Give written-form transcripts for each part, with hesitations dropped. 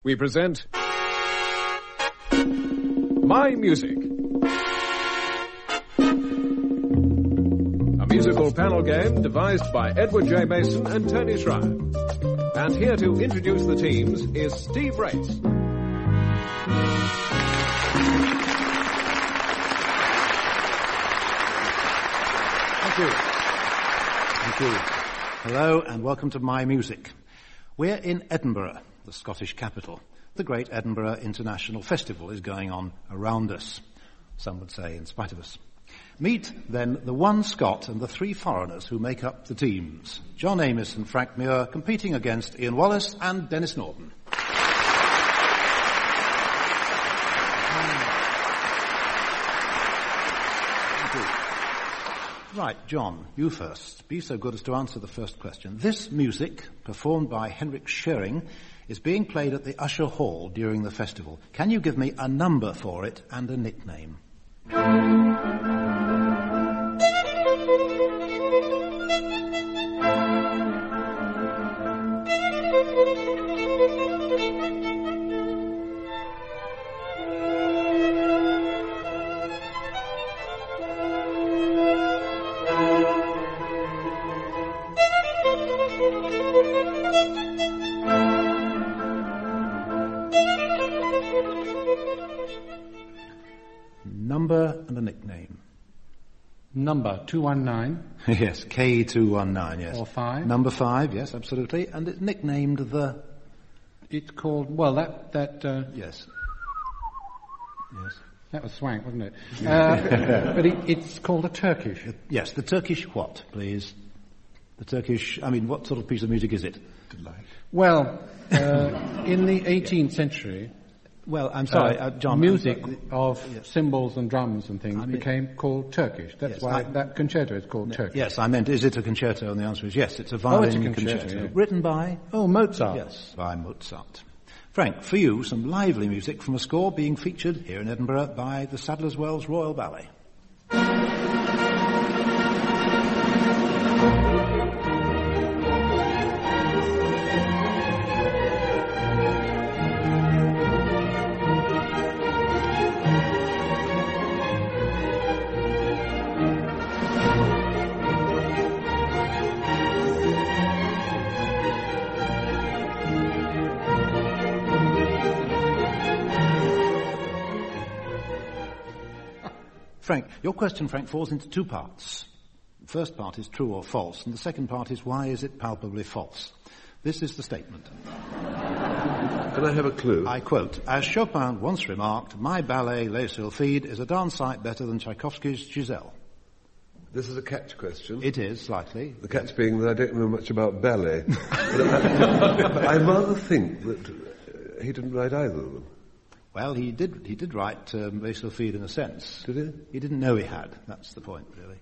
We present My Music, a musical panel game devised by Edward J. Mason and Tony Schreier. And here to introduce the teams is Steve Race. Thank you. Thank you. Hello and welcome to My Music. We're in Edinburgh, the Scottish capital. The great Edinburgh International Festival is going on around us. Some would say in spite of us. Meet, then, the one Scot and the three foreigners who make up the teams. John Amos and Frank Muir competing against Ian Wallace and Dennis Norton. Right, John, you first. Be so good as to answer the first question. This music, performed by Henrik Schering, is being played at the Usher Hall during the festival. Can you give me a number for it and a nickname? Number and a nickname. Number 219. Yes, K219, yes. Or 5. Number 5, yes, absolutely. And it's nicknamed the... It's called, well, Yes. Yes. That was swank, wasn't it? But it's called a Turkish. Yes, the Turkish what, please? The Turkish, what sort of piece of music is it? Well, in the 18th century... Well, I'm sorry, John. Music of cymbals and drums and things became called Turkish. That's why that concerto is called Turkish. Yes, I meant, is it a concerto? And the answer is yes, it's a violin concerto. Yeah. Written by? Mozart. Yes, by Mozart. Frank, for you, some lively music from a score being featured here in Edinburgh by the Sadler's Wells Royal Ballet. Frank, your question, falls into two parts. The first part is true or false, and the second part is why is it palpably false? This is the statement. Can I have a clue? I quote, as Chopin once remarked, my ballet, Les Sylphides, is a darn sight better than Tchaikovsky's Giselle. This is a catch question. It is, slightly. The catch being that I don't know much about ballet. But I rather think that he didn't write either of them. Well, he did write Les Sylphides in a sense. Did he? He didn't know he had. That's the point, really.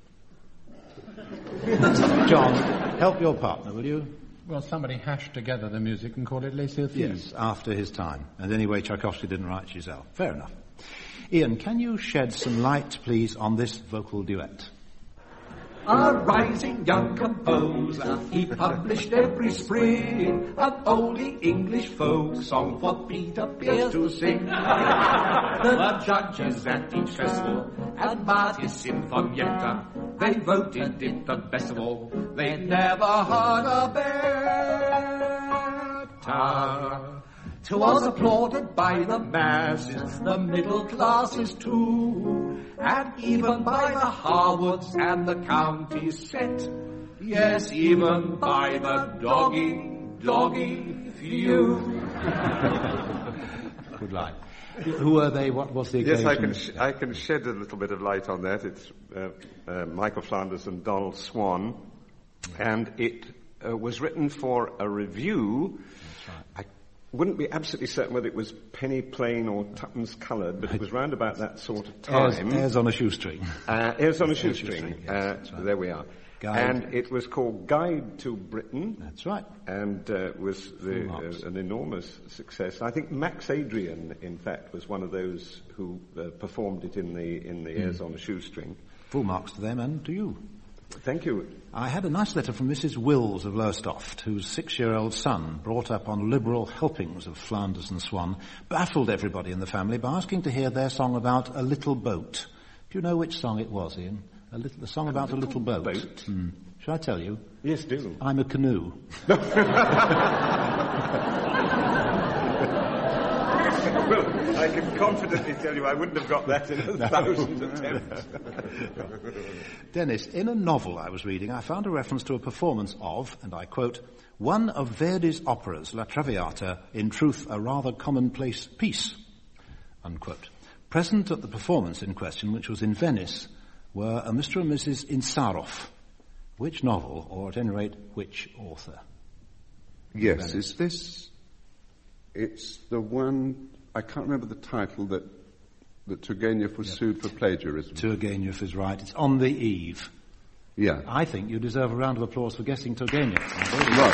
John, help your partner, will you? Well, somebody hashed together the music and called it Les Sylphides. Yes, after his time. And anyway, Tchaikovsky didn't write Giselle. Fair enough. Ian, can you shed some light, please, on this vocal duet? A rising young composer, he published every spring an oldie English folk song for Peter Pierce to sing. The judges at each festival admired his Sinfonietta. They voted it the best of all. They never heard a better. 'Twas applauded by the masses, the middle classes too, and even by the Harwoods and the county set. Yes, even by the dogging few. Good line. Who are they? What was the occasion? Yes, I can shed a little bit of light on that. It's Michael Flanders and Donald Swan, and it was written for a review. That's right. I wouldn't be absolutely certain whether it was penny plain or tuppence coloured, but it was round about that sort of time. Airs on a shoestring. Airs on a shoestring. Yes, right. There we are. Guide. And it was called Guide to Britain. That's right. And was an enormous success. I think Max Adrian, in fact, was one of those who performed it in the Airs on a Shoestring. Full marks to them and to you. Thank you. I had a nice letter from Mrs. Wills of Lowestoft, whose 6-year-old son, brought up on liberal helpings of Flanders and Swan, baffled everybody in the family by asking to hear their song about a little boat. Do you know which song it was, Ian? The song about a little boat. Shall I tell you? Yes, do. I'm a canoe. Well, I can confidently tell you I wouldn't have got that in 1,000 attempts. Dennis, in a novel I was reading, I found a reference to a performance of, and I quote, one of Verdi's operas, La Traviata, in truth a rather commonplace piece, unquote. Present at the performance in question, which was in Venice, were a Mr. and Mrs. Insarov. Which novel, or at any rate, which author? Yes, is this... It's the one... I can't remember the title that Turgenev was sued for plagiarism. Turgenev is right. It's On the Eve. Yeah. I think you deserve a round of applause for guessing Turgenev. Right.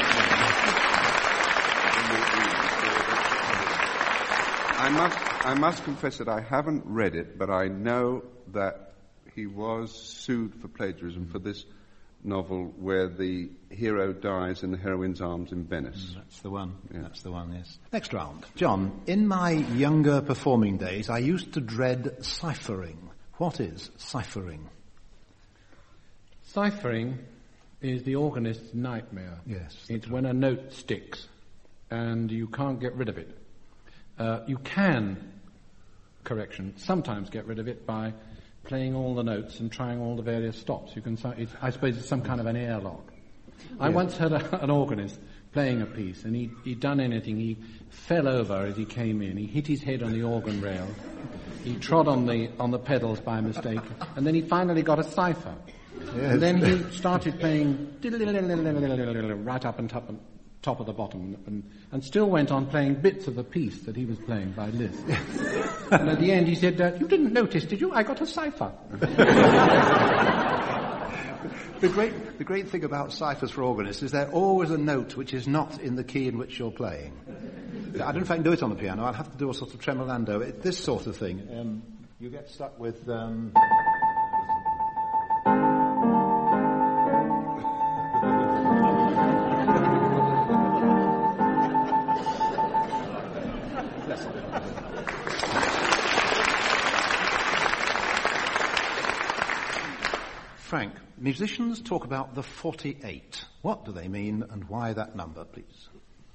I must confess that I haven't read it, but I know that he was sued for plagiarism for this novel where the hero dies in the heroine's arms in Venice. That's the one. Yeah. That's the one, yes. Next round. John, in my younger performing days, I used to dread ciphering. What is ciphering? Ciphering is the organist's nightmare. Yes. It's when a note sticks and you can't get rid of it. You can, sometimes get rid of it by playing all the notes and trying all the various stops. You can, I suppose it's some kind of an airlock. I once heard an organist playing a piece, and he'd done anything. He fell over as he came in. He hit his head on the organ rail. He trod on the pedals by mistake, and then he finally got a cipher. Yes. And then he started playing right up and top of the bottom, and still went on playing bits of the piece that he was playing by Liszt. And at the end he said, you didn't notice, did you? I got a cipher. The great thing about ciphers for organists is there's always a note which is not in the key in which you're playing. I don't know if I can do it on the piano. I'll have to do a sort of tremolando. This sort of thing. You get stuck with... Frank, musicians talk about the 48. What do they mean and why that number, please?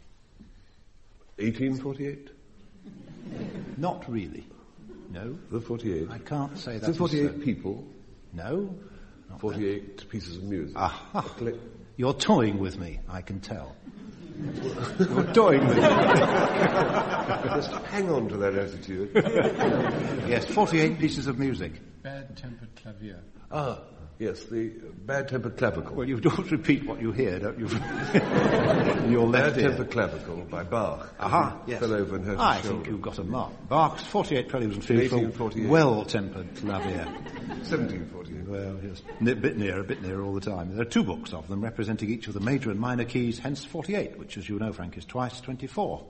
1848? Not really. No. The 48? I can't say that. The 48 people? No. 48 pieces of music. Aha. You're toying with me, I can tell. You're toying with me. Just hang on to that attitude. Yes, 48 pieces of music. Bad-tempered clavier. Ah, yes, the bad-tempered clavicle. Well, you don't repeat what you hear, don't you? Your left ear. Bad-tempered clavicle by Bach. Aha, yes. Fell over and hurt his I shoulder. think you've got a mark. Bach's 48 Preludes and Fugues for well-tempered clavier. 1748. Well, yes. A bit nearer all the time. There are 2 books of them representing each of the major and minor keys, hence 48, which, as you know, Frank, is twice 24.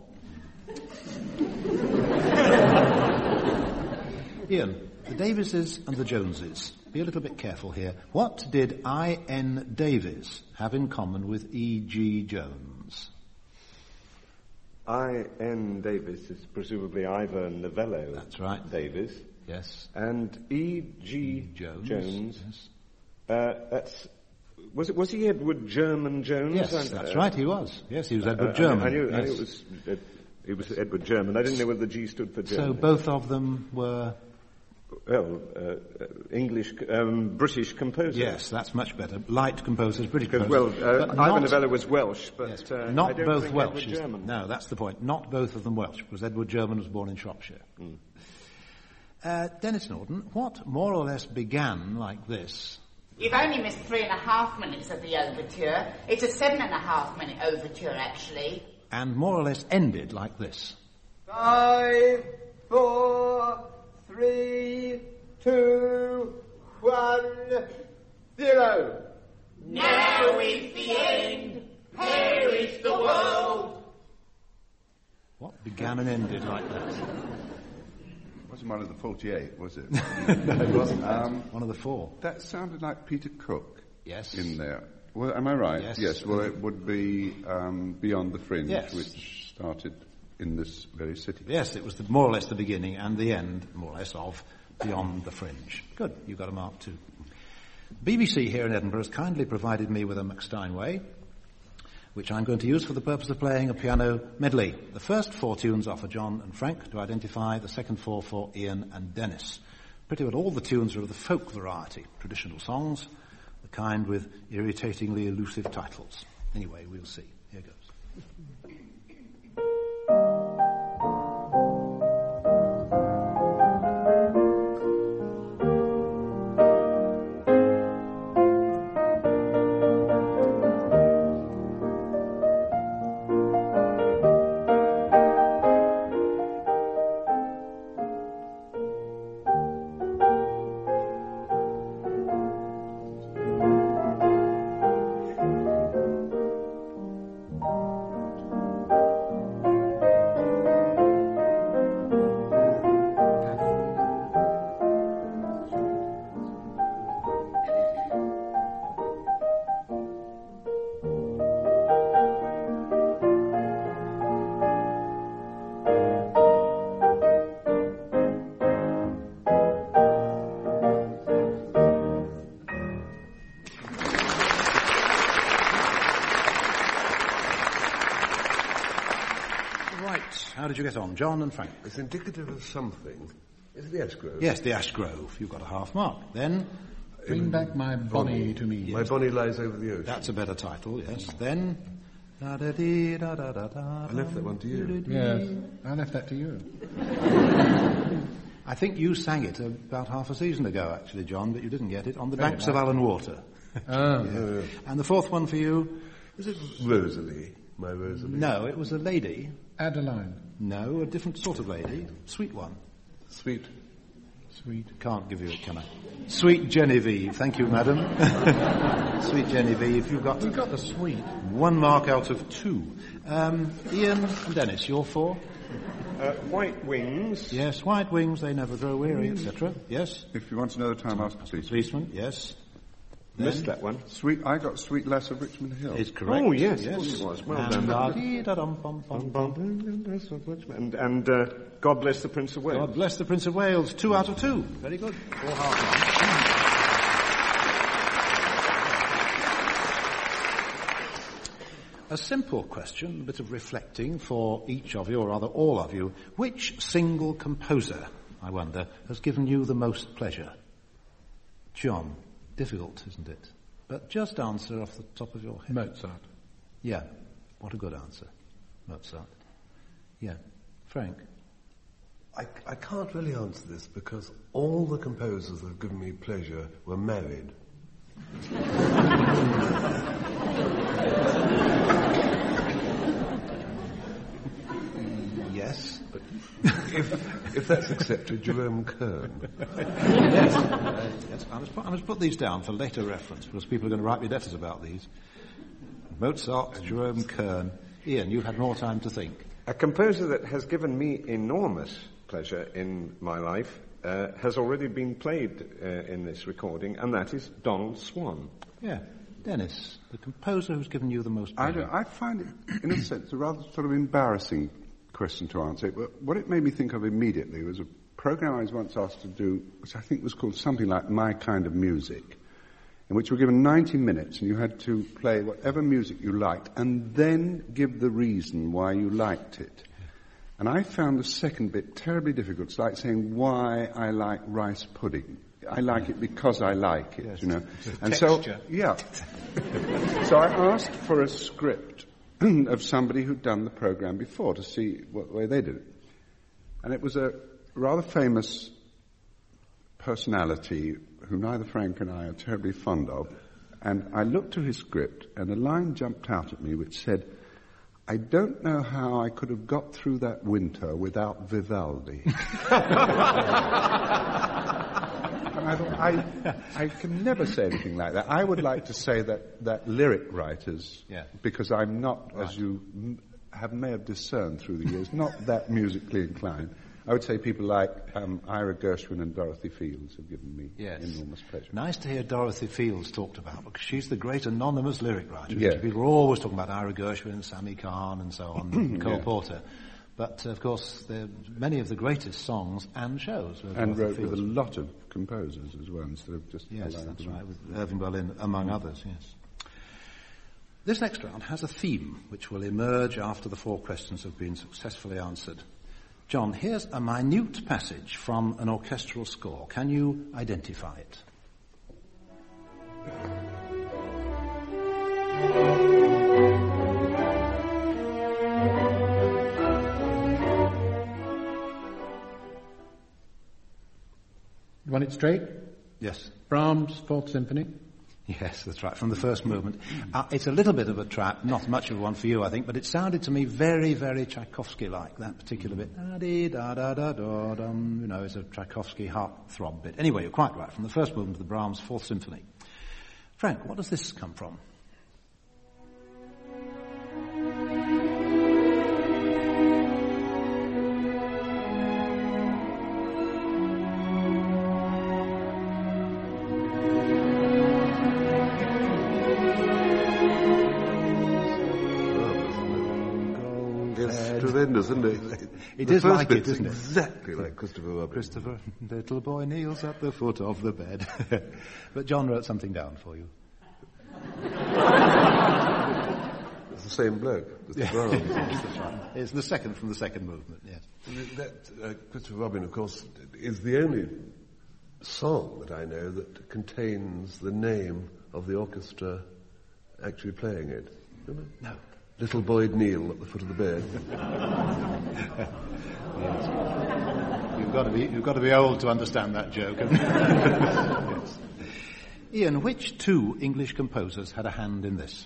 Ian, the Davises and the Joneses. Be a little bit careful here. What did I.N. Davies have in common with E.G. Jones? I.N. Davies is presumably Ivor Novello. That's right. Davies. Yes. And E.G. Jones. Yes. Was he Edward German Jones? Yes, that's right, he was. Yes, he was Edward German. I knew yes. it was Edward German. I didn't know whether the G stood for German. So both of them were... Well, English, British composers. Yes, that's much better. Light composers, British composers. Well, Ivor Novello was Welsh, but yes, I not don't both think Welsh. Edward German. No, that's the point. Not both of them Welsh, because Edward German was born in Shropshire. Dennis Norton, what more or less began like this? You've only missed 3.5 minutes of the overture. It's a 7.5-minute overture, actually. And more or less ended like this. 5, 4, 3, 2, 1, 0. Now is the end. Perish the world. What began and ended like that? It wasn't one of the 48, was it? No, it wasn't. One of the 4. That sounded like Peter Cook. Yes. in there. Well, am I right? Yes. Well, it would be Beyond the Fringe, Yes. which started in this very city. Yes, it was more or less the beginning and the end, more or less, of Beyond the Fringe. Good, you got a mark too. BBC here in Edinburgh has kindly provided me with a McSteinway, which I'm going to use for the purpose of playing a piano medley. The first 4 tunes are for John and Frank to identify, the second 4 for Ian and Dennis. Pretty well all the tunes are of the folk variety, traditional songs, the kind with irritatingly elusive titles. Anyway, we'll see. Here goes. How did you get on, John and Frank? It's indicative of something. Is it the Ash Grove? Yes, the Ash Grove. You've got a half mark. Then... Bring back my Bonnie to me. My Bonnie lies over the ocean. That's a better title, yes. Then... I left that one to you. Yes, I left that to you. I think you sang it about half a season ago, actually, John, but you didn't get it. On the Banks of Allan Water. Yeah. And the fourth one for you... Is it Rosalie? My Rosalie? No, it was a lady. Adeline. No, a different sort of lady. Sweet one. Sweet. Can't give you it, can I? Sweet Genevieve. Thank you, madam. Sweet Genevieve. We've got the sweet. 1 mark out of 2. Ian and Dennis, you're 4? White Wings. Yes, White Wings, they never grow weary, etc. Yes? If you want to know the time, ask the policeman. Policeman, yes. Missed that one. I got Sweet Lass of Richmond Hill. Is correct. Oh, yes, of course it was. Well done. And God Bless the Prince of Wales. God Bless the Prince of Wales, 2 out of 2. Very good. 4 half marks. A simple question, a bit of reflecting for each of you, or rather all of you. Which single composer, I wonder, has given you the most pleasure? John. Difficult, isn't it? But just answer off the top of your head. Mozart. Yeah. What a good answer. Mozart. Yeah. Frank? I can't really answer this because all the composers that have given me pleasure were married. Yes, but if that's accepted, Jerome Kern. Yes. I must put these down for later reference because people are going to write me letters about these. Mozart, Jerome Kern. Ian, you've had more time to think. A composer that has given me enormous pleasure in my life has already been played in this recording, and that is Donald Swann. Yeah. Dennis, the composer who's given you the most pleasure. I find it, in a sense, a rather sort of embarrassing question to answer. But what it made me think of immediately was a program I was once asked to do, which I think was called something like My Kind of Music, in which you were given 90 minutes and you had to play whatever music you liked and then give the reason why you liked it. And I found the second bit terribly difficult. It's like saying why I like rice pudding. I like it because I like it, yes. you know. And texture. So, yeah. So I asked for a script of somebody who'd done the program before to see what way they did it. And it was a rather famous personality who neither Frank and I are terribly fond of. And I looked to his script and a line jumped out at me which said, I don't know how I could have got through that winter without Vivaldi. And I thought, I can never say anything like that. I would like to say that lyric writers, because I'm not, as you may have discerned through the years, not that musically inclined, I would say people like Ira Gershwin and Dorothy Fields have given me enormous pleasure. Nice to hear Dorothy Fields talked about, because she's the great anonymous lyric writer. Yeah. People are always talking about Ira Gershwin, Sammy Cahn and so on, and Cole Porter. But, of course, many of the greatest songs and shows were and Dorothy wrote Fields. with a lot of composers as well, instead of just... Yes, that's right, with Irving Berlin, among others, yes. This next round has a theme which will emerge after the 4 questions have been successfully answered. John, here's a minute passage from an orchestral score. Can you identify it? You want it straight? Yes. Brahms' 4th Symphony. Yes, that's right, from the first movement. It's a little bit of a trap, not much of one for you, I think, but it sounded to me very, very Tchaikovsky-like, that particular bit. Da-dee-da-da-da-da-dum, it's a Tchaikovsky heartthrob bit. Anyway, you're quite right, from the first movement of the Brahms' 4th Symphony. Frank, what does this come from? Tremendous, isn't it? It is like it, isn't it? Exactly like Christopher Robin. Christopher, little boy kneels at the foot of the bed. But John wrote something down for you. It's the same bloke. It's Brahms. Yes, that's right. It's the second from the second movement, yes. That Christopher Robin, of course, is the only song that I know that contains the name of the orchestra actually playing it. No. Little Boyd Neal at the foot of the bed. Yes. You've got to be old to understand that joke. Yes. Ian, which 2 English composers had a hand in this?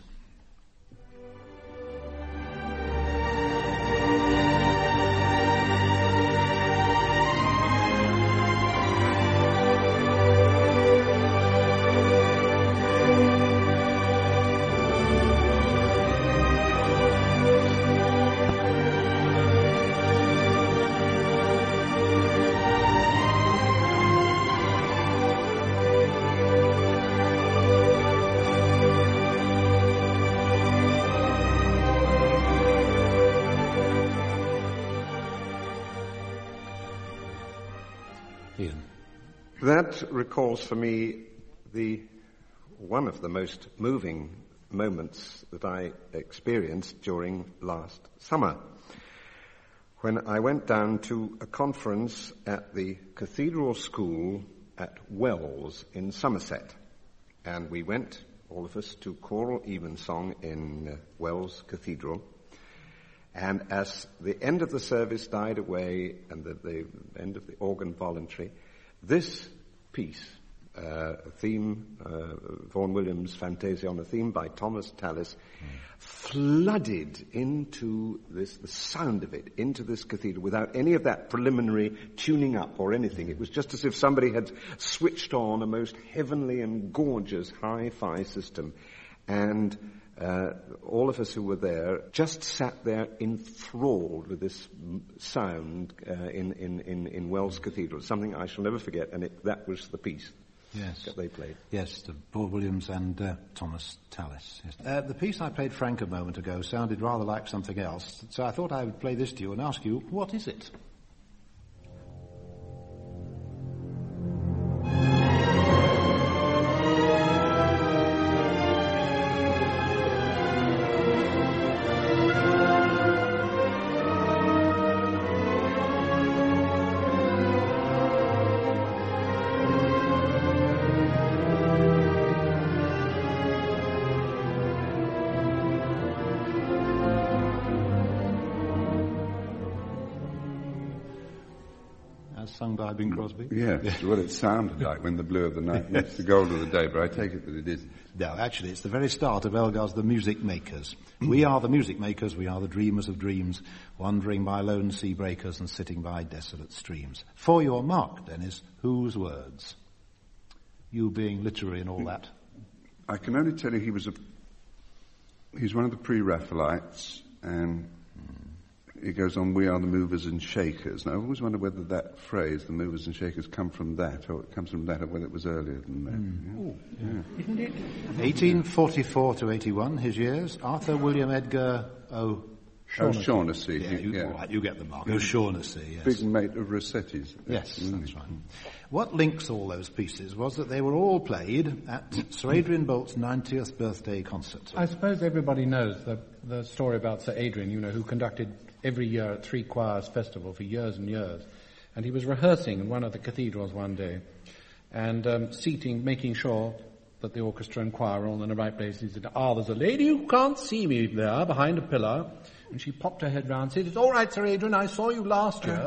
That recalls for me one of the most moving moments that I experienced during last summer, when I went down to a conference at the Cathedral School at Wells in Somerset. And we went, all of us, to choral evensong in Wells Cathedral. And as the end of the service died away and the end of the organ voluntary, this piece, a theme, Vaughan Williams' Fantasia on a Theme by Thomas Tallis, flooded into the sound of it, into this cathedral without any of that preliminary tuning up or anything. It was just as if somebody had switched on a most heavenly and gorgeous hi-fi system. And all of us who were there just sat there enthralled with this sound in Wells Cathedral. Something I shall never forget, and that was the piece that they played. Yes, to Vaughan Williams and Thomas Tallis. Yes. The piece I played Frank a moment ago sounded rather like something else, so I thought I would play this to you and ask you, what is it? Sung by Bing Crosby? Yes, well, it sounded like When the Blue of the Night meets the Gold of the Day, but I take it that it isn't. No, actually, it's the very start of Elgar's The Music Makers. We are the music makers, we are the dreamers of dreams, wandering by lone sea breakers and sitting by desolate streams. For your mark, Dennis, whose words? You being literary and all that. I can only tell you he's one of the pre-Raphaelites, and it goes on, we are the movers and shakers. Now, I always wonder whether that phrase, the movers and shakers, come from that, or it comes from that, or whether it was earlier than that. Yeah. Isn't it? 1844 to 81, his years. Arthur William Edgar O'Shaughnessy. All right, you get the mark. O'Shaughnessy, yes. Big mate of Rossetti's. Yes, that's right. What links all those pieces was that they were all played at Sir Adrian Bolt's 90th birthday concert. I suppose everybody knows the story about Sir Adrian, who conducted every year at Three Choirs Festival for years and years. And he was rehearsing in one of the cathedrals one day and making sure that the orchestra and choir were all in the right place. He said, there's a lady who can't see me there behind a pillar. And she popped her head round and said, "It's all right, Sir Adrian, I saw you last year."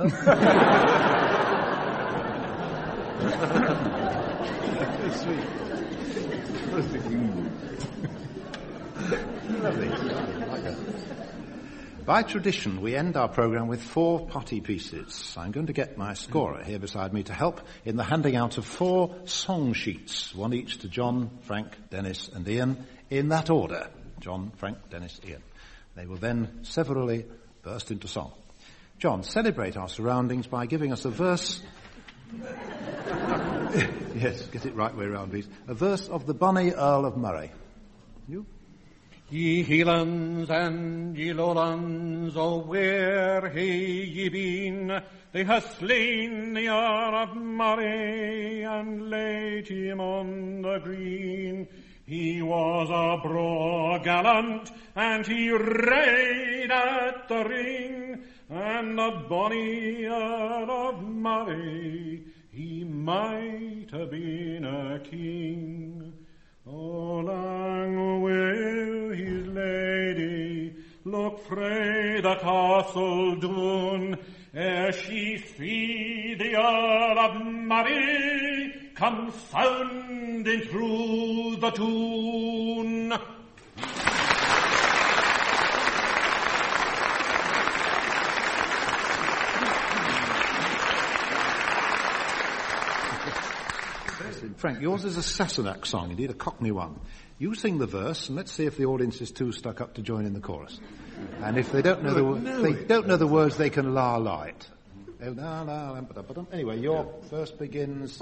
By tradition, we end our programme with 4 potty pieces. I'm going to get my scorer here beside me to help in the handing out of 4 song sheets, one each to John, Frank, Dennis and Ian, in that order. John, Frank, Dennis, Ian. They will then severally burst into song. John, celebrate our surroundings by giving us a verse. Yes, get it right way around, please. A verse of the bonny Earl of Moray. You? Ye Hielands and ye Lowlands, oh where hae ye been? They have slain the Earl of Moray and laid him on the green. He was a braw gallant, and he rade at the ring, and the bonny Earl of Moray, he might have been a king. Oh, lang will his lady look frae the castle doon, ere she see the Earl of Moray come sounding through the tune. Frank, yours is a Sassenach song, indeed, a Cockney one. You sing the verse, and let's see if the audience is too stuck up to join in the chorus. And if they don't know the words, they can la it. Anyway, your verse begins.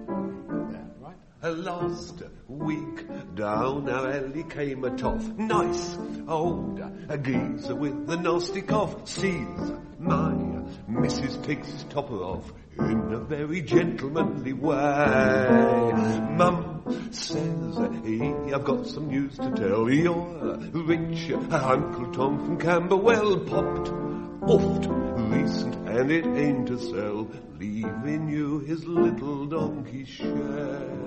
Last week down our alley came a toff, nice old geezer with a nasty cough. Sees my missus takes his topper off in a very gentlemanly way. Mum says, hey, I've got some news to tell. Your rich Uncle Tom from Camberwell popped oft recent, and it ain't to sell, leaving you his little donkey share.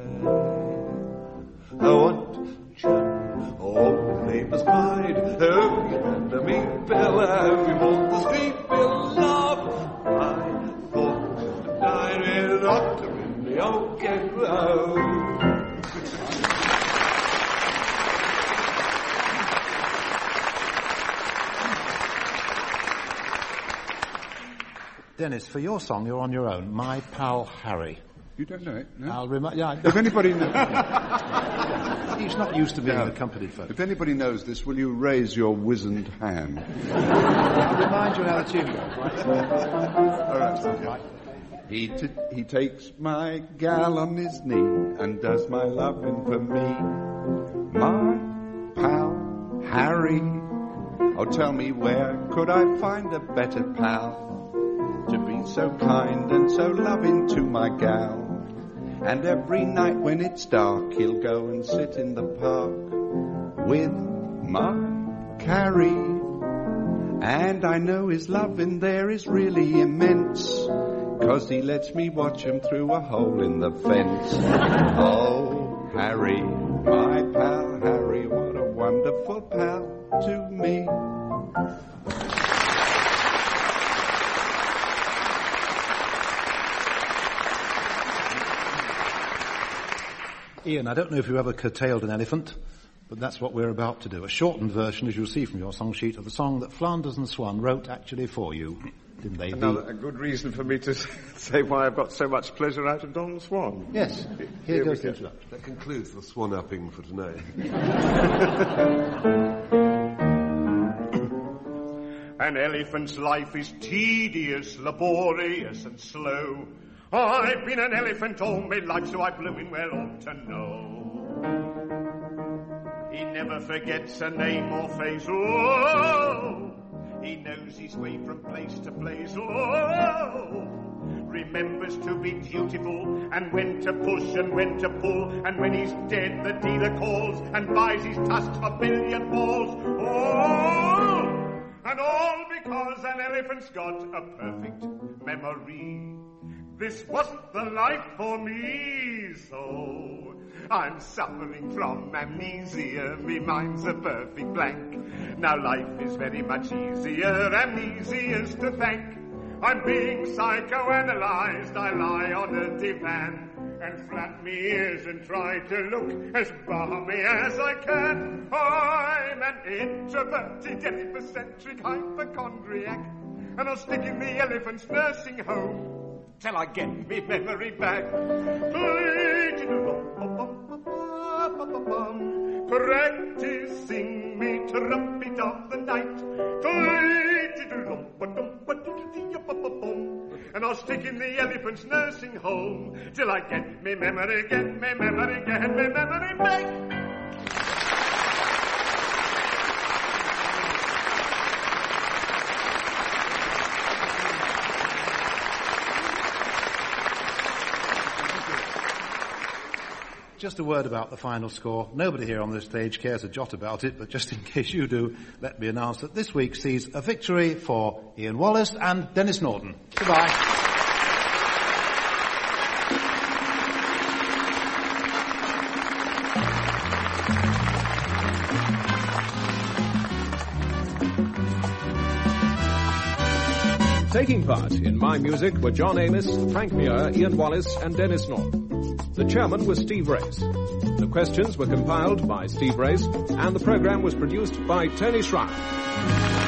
I want John, old neighbours cried, oh, you and me, Bella, we walk the street, we'll laugh. I thought to dine with Otto in the oak and road. Dennis, for your song, you're on your own. My Pal Harry. You don't know it, no? I'll remind... Yeah, if anybody knows... He's not used to being accompanied, folks. If anybody knows this, will you raise your wizened hand? I'll remind you how the tune goes, right? All right. He takes my gal on his knee and does my loving for me. My pal Harry. Oh, tell me, where could I find a better pal to be so kind and so loving to my gal? And every night when it's dark, he'll go and sit in the park with my Carrie. And I know his love in there is really immense, 'cause he lets me watch him through a hole in the fence. Oh, Harry, my pal Harry, what a wonderful pal to me. Ian, I don't know if you ever curtailed an elephant, but that's what we're about to do. A shortened version, as you'll see from your song sheet, of the song that Flanders and Swan wrote actually for you. Didn't they? Another a good reason for me to say why I've got so much pleasure out of Don Swan. Yes. Here goes the introduction. That concludes the swan-upping for tonight. An elephant's life is tedious, laborious and slow. I've been an elephant all my life, so I blooming well ought to know. He never forgets a name or face, oh, he knows his way from place to place, oh, remembers to be dutiful, and when to push and when to pull, and when he's dead the dealer calls, and buys his tusks for billiard balls, oh, and all because an elephant's got a perfect memory. This wasn't the life for me, so I'm suffering from amnesia. Me mind's a perfect blank. Now life is very much easier, amnesia's to thank. I'm being psychoanalyzed. I lie on a divan and flap me ears and try to look as balmy as I can. I'm an introverted, epicentric hypochondriac, and I'll stick in the elephant's nursing home till I get me memory back. Practicing me trumpet of the night. And I'll stick in the elephant's nursing home till I get me memory back. Just a word about the final score. Nobody here on this stage cares a jot about it, but just in case you do, let me announce that this week sees a victory for Ian Wallace and Dennis Norton. Goodbye. Taking part in My Music were John Amos, Frank Muir, Ian Wallace and Dennis Norton. The chairman was Steve Race. The questions were compiled by Steve Race, and the program was produced by Tony Schreier.